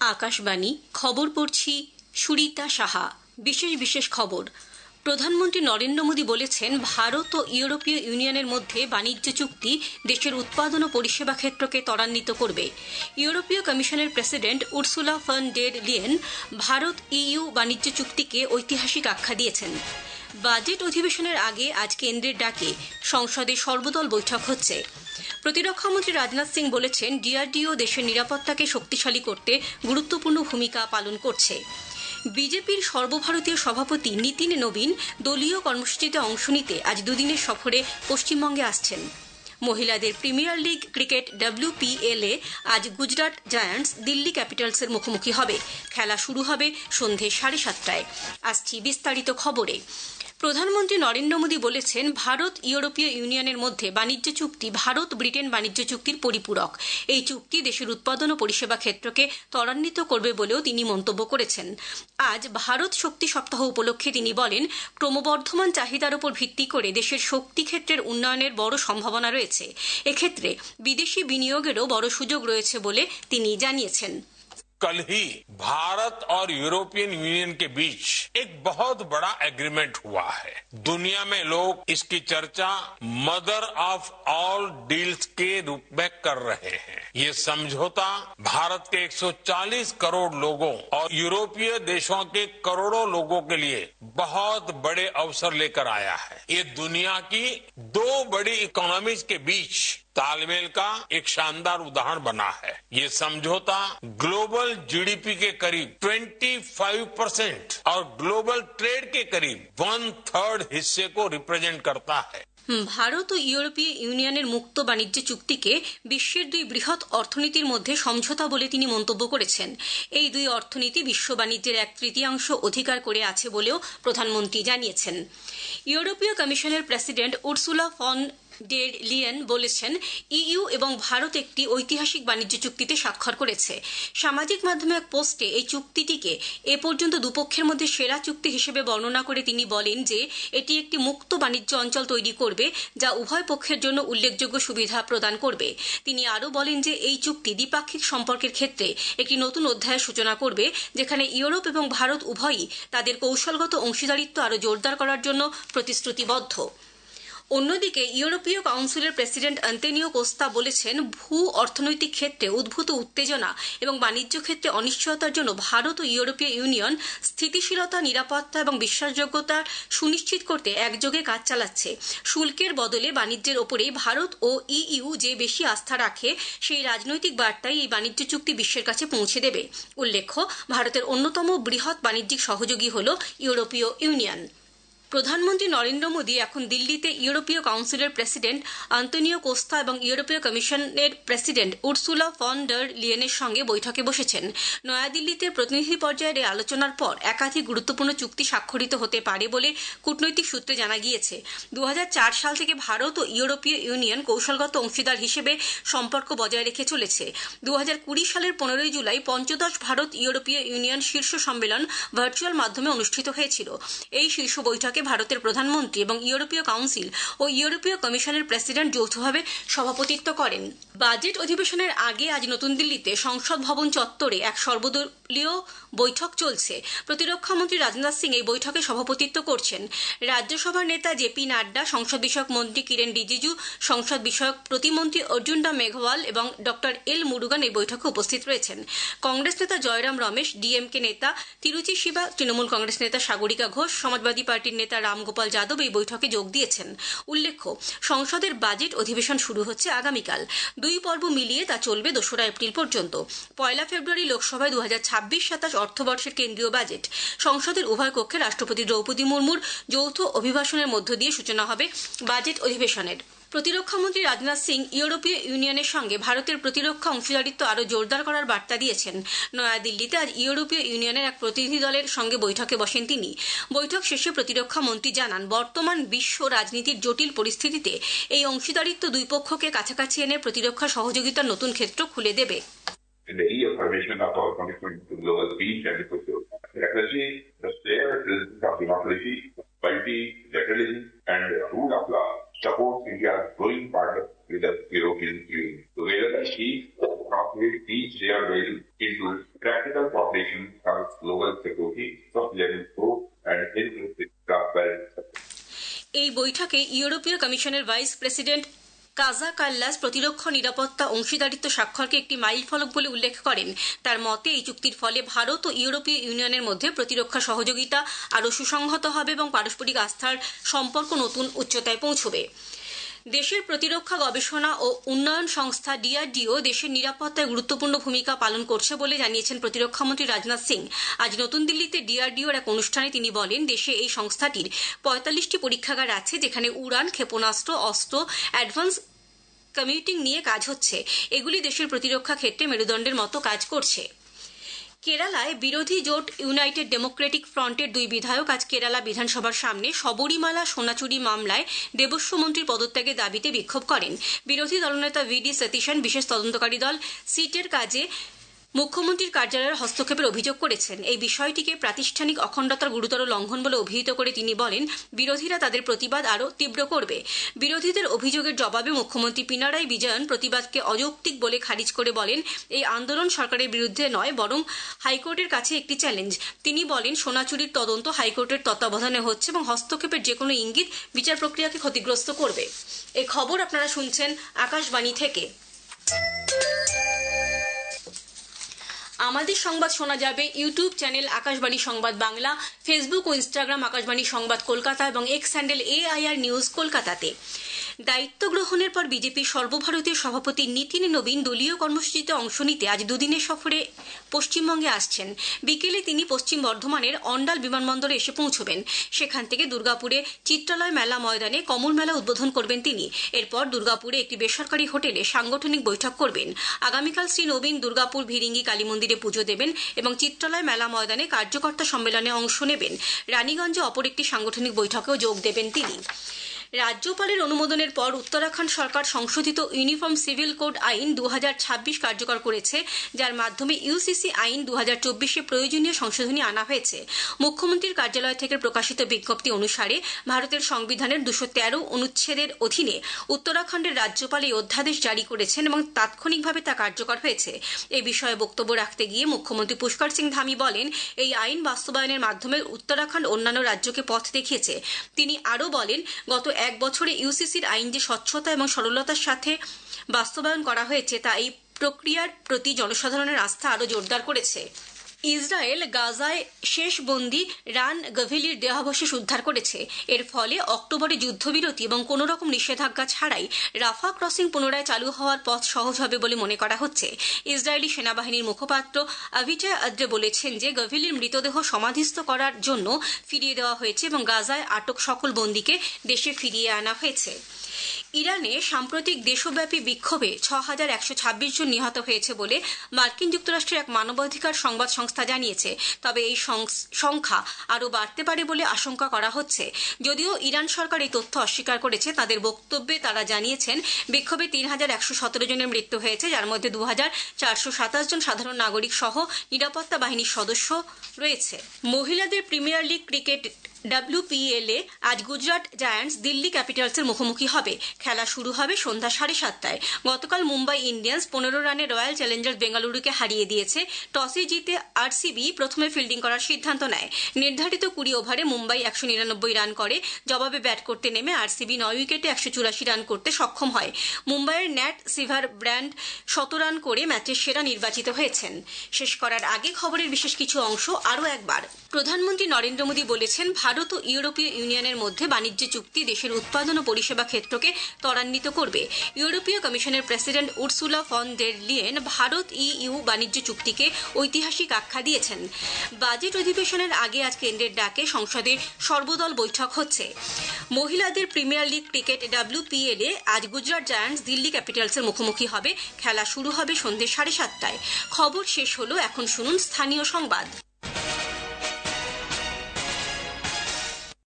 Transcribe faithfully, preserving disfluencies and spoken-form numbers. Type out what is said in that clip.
আকাশবাণী খবর পড়ছি সুরিতা সাহা। বিশেষ বিশেষ খবর। প্রধানমন্ত্রী নরেন্দ্র মোদী বলেছেন, ভারত ও ইউরোপীয় ইউনিয়নের মধ্যে বাণিজ্য চুক্তি দেশের উৎপাদন ও পরিষেবা ক্ষেত্রকে ত্বরান্বিত করবে। ইউরোপীয় কমিশনের president Ursula von der Leyen Bharat EU বাণিজ্য চুক্তিকে ঐতিহাসিক আখ্যা দিয়েছেন। বাজেট অধিবেশনের আগে আজ কেন্দ্রের ডাকে সংসদে সর্বদল বৈঠক হচ্ছে। প্রতিরক্ষামন্ত্রী রাজনাথ সিং বলেছেন, ডিআরডিও দেশের নিরাপত্তাকে শক্তিশালী করতে গুরুত্বপূর্ণ ভূমিকা পালন করছে। বিজেপির সর্বভারতীয় সভাপতি নীতিন নবীন দলীয় কর্মসূচিতে অংশ নিতে আজ দুদিনের সফরে পশ্চিমবঙ্গে আসছেন। মহিলাদের প্রিমিয়ার লিগ ক্রিকেট ডব্লিউপিএল এ আজ গুজরাট জায়ান্টস দিল্লি ক্যাপিটালসের মুখোমুখি হবে। খেলা শুরু হবে সন্ধে সাড়ে সাতটায়। আসছি বিস্তারিত খবরে। প্রধানমন্ত্রী নরেন্দ্র মোদী বলেছেন, ভারত ইউরোপীয় ইউনিয়নের মধ্যে বাণিজ্য চুক্তি ভারত ব্রিটেন বাণিজ্য চুক্তির পরিপূরক। এই চুক্তি দেশের উৎপাদন ও পরিষেবা ক্ষেত্রকে ত্বরান্বিত করবে বলেও তিনি মন্তব্য করেছেন। আজ ভারত শক্তি সপ্তাহ উপলক্ষে তিনি বলেন, ক্রমবর্ধমান চাহিদার উপর ভিত্তি করে দেশের শক্তি ক্ষেত্রের উন্নয়নের বড় সম্ভাবনা রয়েছে। এক্ষেত্রে বিদেশি বিনিয়োগেরও বড় সুযোগ রয়েছে বলে তিনি জানিয়েছেন। कल ही भारत और यूरोपियन यूनियन के बीच एक बहुत बड़ा एग्रीमेंट हुआ है। दुनिया में लोग इसकी चर्चा मदर ऑफ ऑल डील्स के रूप में कर रहे हैं। ये समझौता भारत के एक सौ चालीस करोड़ लोगों और यूरोपीय देशों के करोड़ों लोगों के लिए बहुत बड़े अवसर लेकर आया है। ये दुनिया की दो बड़ी इकोनॉमीज के बीच तालमेल का एक शानदार उदाहरण बना है। ये समझौता ग्लोबल जीडीपी के करीब पच्चीस परसेंट और ग्लोबल ट्रेड के करीब वन थर्ड हिस्से को रिप्रेजेंट करता है। ভারত ও ইউরোপীয় ইউনিয়নের মুক্ত বাণিজ্য চুক্তিকে বিশ্বের দুই বৃহৎ অর্থনীতির মধ্যে সমঝোতা বলে তিনি মন্তব্য করেছেন। এই দুই অর্থনীতি বিশ্ব বাণিজ্যের এক তৃতীয়াংশ অধিকার করে আছে বলেও প্রধানমন্ত্রী জানিয়েছেন। ইউরোপীয় কমিশনের president Ursula von der Leyen বলেছেন, ইইউ এবং ভারত একটি ঐতিহাসিক বাণিজ্য চুক্তিতে স্বাক্ষর করেছে। সামাজিক মাধ্যমে এক পোস্টে এই চুক্তিটিকে এ পর্যন্ত দুপক্ষের মধ্যে সেরা চুক্তি হিসেবে বর্ণনা করে তিনি বলেন যে এটি একটি মুক্ত বাণিজ্য অঞ্চল তৈরি করবে, যা উভয় পক্ষের জন্য উল্লেখযোগ্য সুবিধা প্রদান করবে। তিনি আরও বলেন যে এই চুক্তি দ্বিপাক্ষিক সম্পর্কের ক্ষেত্রে একটি নতুন অধ্যায়ের সূচনা করবে, যেখানে ইউরোপ এবং ভারত উভয়ই তাদের কৌশলগত অংশীদারিত্ব আরও জোরদার করার জন্য প্রতিশ্রুতিবদ্ধ। অন্যদিকে ইউরোপীয় কাউন্সিলের প্রেসিডেন্ট আন্তোনিও কোস্তা বলেছেন, ভূ অর্থনৈতিক ক্ষেত্রে উদ্ভূত উত্তেজনা এবং বাণিজ্য ক্ষেত্রে অনিশ্চয়তার জন্য ভারত ও ইউরোপীয় ইউনিয়ন স্থিতিশীলতা, নিরাপত্তা এবং বিশ্বাসযোগ্যতা সুনিশ্চিত করতে একযোগে কাজ চালাচ্ছে। শুল্কের বদলে বাণিজ্যের ওপরেই ভারত ও ইইউ যে বেশি আস্থা রাখে, সেই রাজনৈতিক বার্তাই এই বাণিজ্য চুক্তি বিশ্বের কাছে পৌঁছে দেবে। উল্লেখ্য, ভারতের অন্যতম বৃহৎ বাণিজ্যিক সহযোগী হল ইউরোপীয় ইউনিয়ন। প্রধানমন্ত্রী নরেন্দ্র মোদী এখন দিল্লিতে ইউরোপীয় কাউন্সিলের প্রেসিডেন্ট আন্তোনিও কোস্তা এবং ইউরোপীয় কমিশনের প্রেসিডেন্ট উর্সুলা ফন ডের লিয়েনের সঙ্গে বৈঠকে বসেছেন। নয়াদিল্লিতে প্রতিনিধি পর্যায়ের এই আলোচনার পর একাধিক গুরুত্বপূর্ণ চুক্তি স্বাক্ষরিত হতে পারে বলে কূটনৈতিক সূত্রে জানা গিয়েছে। দু হাজার চার সাল থেকে ভারত ও ইউরোপীয় ইউনিয়ন কৌশলগত অংশীদার হিসেবে সম্পর্ক বজায় রেখে চলেছে। দু হাজার কুড়ি সালের পনেরোই জুলাই পঞ্চদশ ভারত ইউরোপীয় ইউনিয়ন শীর্ষ সম্মেলন ভার্চুয়াল মাধ্যমে অনুষ্ঠিত হয়েছিল। এই শীর্ষ বৈঠকে ভারতের প্রধানমন্ত্রী এবং ইউরোপীয় কাউন্সিল ও ইউরোপীয় কমিশনের প্রেসিডেন্ট যৌথভাবে সভাপতিত্ব করেন। বাজেট অধিবেশনের আগে আজ নতুন দিল্লিতে সংসদ ভবন চত্বরে এক সর্বদলীয় বৈঠক চলছে। প্রতিরক্ষামন্ত্রী রাজনাথ সিং এই বৈঠকে সভাপতিত্ব করছেন। রাজ্যসভার নেতা জেপি নাড্ডা, সংসদ বিষয়ক মন্ত্রী কিরেন রিজিজু, সংসদ বিষয়ক প্রতিমন্ত্রী অর্জুন রাম মেঘওয়াল এবং ডক্টর এল মুরুগান এই বৈঠকে উপস্থিত রয়েছেন। কংগ্রেস নেতা জয়রাম রমেশ, ডিএমকে নেতা তিরুচি শিবা, তৃণমূল কংগ্রেস নেতা সাগরিকা ঘোষ, সমাজবাদী পার্টির নেতা রামগোপাল যাদব এই বৈঠকে যোগ দিয়েছেন। উল্লেখ্য, সংসদের বাজেট অধিবেশন শুরু হচ্ছে আগামীকাল। দুই পর্ব মিলিয়ে তা চলবে দোসরা এপ্রিল পর্যন্ত। পয়লা ফেব্রুয়ারি লোকসভায় দু হাজার ছাব্বিশ সাতাশ অর্থবর্ষের কেন্দ্রীয় বাজেট। সংসদের উভয় কক্ষে রাষ্ট্রপতি দ্রৌপদী মুর্মুর যৌথ অভিভাষণের মধ্য দিয়ে সূচনা হবে বাজেট অধিবেশনের। প্রতিরক্ষামন্ত্রী রাজনাথ সিং ইউরোপীয় ইউনিয়নের সঙ্গে ভারতের প্রতিরক্ষা অংশীদারিত্ব আরও জোরদার করার বার্তা দিয়েছেন। নয়াদিল্লিতে আজ ইউরোপীয় ইউনিয়নের এক প্রতিনিধি দলের সঙ্গে বৈঠকে বসেন তিনি। বৈঠক শেষে প্রতিরক্ষা মন্ত্রী জানান, বর্তমান বিশ্ব রাজনীতির জটিল পরিস্থিতিতে এই অংশীদারিত্ব দুই পক্ষকে কাছাকাছি এনে প্রতিরক্ষা সহযোগিতার নতুন ক্ষেত্র খুলে দেবে। In the reaffirmation of our commitment to global peace and security, security, the shared principles of democracy, multilateralism, and the rule of law supports India's growing partnership with the European Union. Together, these translate each shared value into practical এই বৈঠকে ইউরোপীয় কমিশনের vice president কাজা কাল্লাস প্রতিরক্ষা নিরাপত্তা অংশীদারিত্ব স্বাক্ষরকে একটি মাইলফলক বলে উল্লেখ করেন। তার মতে এই চুক্তির ফলে ভারত ও ইউরোপীয় ইউনিয়নের মধ্যে প্রতিরক্ষা সহযোগিতা আরও সুসংহত হবে এবং পারস্পরিক আস্থার সম্পর্ক নতুন উচ্চতায় পৌঁছবে। দেশের প্রতিরক্ষা গবেষণা ও উন্নয়ন সংস্থা ডিআরডিও দেশের নিরাপত্তায় গুরুত্বপূর্ণ ভূমিকা পালন করছে বলে জানিয়েছেন প্রতিরক্ষামন্ত্রী রাজনাথ সিং। আজ নতুন দিল্লিতে ডিআরডিওর এক অনুষ্ঠানে তিনি বলেন, দেশে এই সংস্থাটির পঁয়তাল্লিশটি পরীক্ষাগার আছে যেখানে উড়ান, ক্ষেপণাস্ত্র, অস্ত্র, অ্যাডভান্স কমিউটিং নিয়ে কাজ হচ্ছে। এগুলি দেশের প্রতিরক্ষা ক্ষেত্রে মেরুদণ্ডের মতো কাজ করছে। কেরালায় বিরোধী জোট ইউনাইটেড ডেমোক্রেটিক ফ্রন্টের দুই বিধায়ক আজ কেরালা বিধানসভার সামনে শবরীমালা সোনাচুরি মামলায় দেবস্ব মন্ত্রীর পদত্যাগের দাবিতে বিক্ষোভ করেন। বিরোধী দলনেতা ভিডি সতীশন বিশেষ তদন্তকারী দল সিটের কাজে মুখ্যমন্ত্রীর কার্যালয়ের হস্তক্ষেপের অভিযোগ করেছেন। এই বিষয়টিকে প্রাতিষ্ঠানিক অখণ্ডতার গুরুতর লঙ্ঘন বলে অভিহিত করে তিনি বলেন, বিরোধীরা তাদের প্রতিবাদ আরও তীব্র করবে। বিরোধীদের অভিযোগের জবাবে মুখ্যমন্ত্রী পিনারাই বিজয়ন প্রতিবাদকে অযৌক্তিক বলে খারিজ করে বলেন, এই আন্দোলন সরকারের বিরুদ্ধে নয় বরং হাইকোর্টের কাছে একটি চ্যালেঞ্জ। তিনি বলেন, সোনাচুরির তদন্ত হাইকোর্টের তত্ত্বাবধানে হচ্ছে এবং হস্তক্ষেপের যে কোনো ইঙ্গিত বিচার প্রক্রিয়াকে ক্ষতিগ্রস্ত করবে। এই খবর আপনারা শুনছেন আকাশবাণী থেকে। আমাদের সংবাদ শোনা যাবে YouTube channel Akashvani Sangbad Bangla, Facebook ও ইনস্টাগ্রাম আকাশবাণী সংবাদ কলকাতা এবং এক্স হ্যান্ডেল এআইআর নিউজ কলকাতাতে। দায়িত্ব গ্রহণের পর বিজেপির সর্বভারতীয় সভাপতি নীতিন নবীন দলীয় কর্মসূচিতে অংশ নিতে আজ দুদিনের সফরে পশ্চিমবঙ্গে আসছেন। বিকেলে তিনি পশ্চিম বর্ধমানের অন্ডাল বিমানবন্দরে এসে পৌঁছবেন। সেখান থেকে দুর্গাপুরে চিত্রালয় মেলা ময়দানে কমল মেলা উদ্বোধন করবেন তিনি। এরপর দুর্গাপুরে একটি বেসরকারি হোটেলে সাংগঠনিক বৈঠক করবেন। আগামীকাল শ্রী নবীন দুর্গাপুর ভিরিঙ্গি কালী মন্দিরে পুজো দেবেন এবং চিত্রালয় মেলা ময়দানে কার্যকর্তা সম্মেলনে অংশ নেবেন। রানীগঞ্জে অপর একটি সাংগঠনিক বৈঠকেও যোগ দেবেন তিনি। রাজ্যপালের অনুমোদনের পর উত্তরাখণ্ড সরকার সংশোধিত ইউনিফর্ম সিভিল কোড আইন দু হাজার ছাব্বিশ কার্যকর করেছে, যার মাধ্যমে ইউসিসি আইন দু হাজার চব্বিশে প্রয়োজনীয় সংশোধনী আনা হয়েছে। মুখ্যমন্ত্রীর কার্যালয় থেকে প্রকাশিত বিজ্ঞপ্তি অনুসারে ভারতের সংবিধানের দুশো তেরো অনুচ্ছেদের অধীনে উত্তরাখণ্ডের রাজ্যপাল এই অধ্যাদেশ জারি করেছেন এবং তাৎক্ষণিকভাবে তা কার্যকর হয়েছে। এই বিষয়ে বক্তব্য রাখতে গিয়ে মুখ্যমন্ত্রী পুষ্কর সিং ধামি বলেন, এই আইন বাস্তবায়নের মাধ্যমে উত্তরাখণ্ড অন্যান্য রাজ্যকে পথ দেখিয়েছে। তিনি আরও বলেন, গত এক বছরে ইউসিসির আইন যে স্বচ্ছতা এবং সরলতার সাথে বাস্তবায়ন করা হয়েছে তা এই প্রক্রিয়ার প্রতি জনসাধারণের আস্থা আরও জোরদার করেছে। ইসরায়েল গাজায় শেষ বন্দী রান গভেলির দেহাবশেষ উদ্ধার করেছে। এর ফলে অক্টোবরে যুদ্ধবিরতি এবং কোনো রকম নিষেধাজ্ঞা ছাড়াই রাফা ক্রসিং পুনরায় চালু হওয়ার পথ সহজ হবে বলে মনে করা হচ্ছে। ইসরায়েলি সেনাবাহিনীর মুখপাত্র আভিচায় আদ্রে বলেছেন যে গভেলির মৃতদেহ সমাধিস্থ করার জন্য ফিরিয়ে দেওয়া হয়েছে এবং গাজায় আটক সকল বন্দীকে দেশে ফিরিয়ে আনা হয়েছে। ইরানে সাম্প্রতিক দেশব্যাপী বিক্ষোভে ছ হাজার একশো ছাব্বিশ জন নিহত হয়েছে বলে মার্কিন যুক্তরাষ্ট্রের এক মানবাধিকার সংবাদ সংস্থা জানিয়েছে। তবে এই সংখ্যা আরও বাড়তে পারে বলে আশঙ্কা করা হচ্ছে। যদিও ইরান সরকার এই তথ্য অস্বীকার করেছে, তাদের বক্তব্যে তারা জানিয়েছেন বিক্ষোভে তিন হাজার একশো সতেরো জনের মৃত্যু হয়েছে, যার মধ্যে দু হাজার চারশো সাতাশ জন সাধারণ নাগরিক সহ নিরাপত্তা বাহিনীর সদস্য রয়েছে। মহিলাদের প্রিমিয়ার লিগ ক্রিকেট ডাব্লিউপিএল এ আজ গুজরাট জায়ান্টস দিল্লি ক্যাপিটালসের মুখোমুখি হবে। খেলা শুরু হবে সন্ধ্যা সাড়ে সাতটায়। গতকাল মুম্বাই ইন্ডিয়ান্স পনেরো রানে রয়্যাল চ্যালেঞ্জার্স বেঙ্গালুরুকে হারিয়ে দিয়েছে। টসে জিতে আরসিবি প্রথমে ফিল্ডিং করার সিদ্ধান্ত নেয়। নির্ধারিত কুড়ি ওভারে মুম্বাই একশো নিরানব্বই রান করে। জবাবে ব্যাট করতে নেমে আরসিবি নয় উইকেটে একশো চুরাশি রান করতে সক্ষম হয়। মুম্বাইয়ের ন্যাট সিভার ব্র্যান্ড শত রান করে ম্যাচের সেরা নির্বাচিত হয়েছেন। শেষ করার আগে খবরের বিশেষ কিছু অংশ আরও একবার। প্রধানমন্ত্রী নরেন্দ্র মোদী বলেছেন, ভারত ও ইউরোপীয় ইউনিয়নের মধ্যে বাণিজ্য চুক্তি দেশের উৎপাদন ও পরিষেবা ক্ষেত্রকে ত্বরান্বিত করবে। ইউরোপীয় কমিশনের president Ursula von der Leyen Bharat EU বাণিজ্য চুক্তিকে ঐতিহাসিক আখ্যা দিয়েছেন। বাজেট অধিবেশনের আগে আজ কেন্দ্রের ডাকে সংসদে সর্বদল বৈঠক হচ্ছে। মহিলাদের প্রিমিয়ার লিগ ক্রিকেট ডাব্লিউপিএল এ আজ গুজরাট জায়ান্টস দিল্লি ক্যাপিটালসের মুখোমুখি হবে। খেলা শুরু হবে সন্ধ্যে সাড়ে সাতটায়। খবর শেষ হলো, এখন শুনুন স্থানীয় সংবাদ।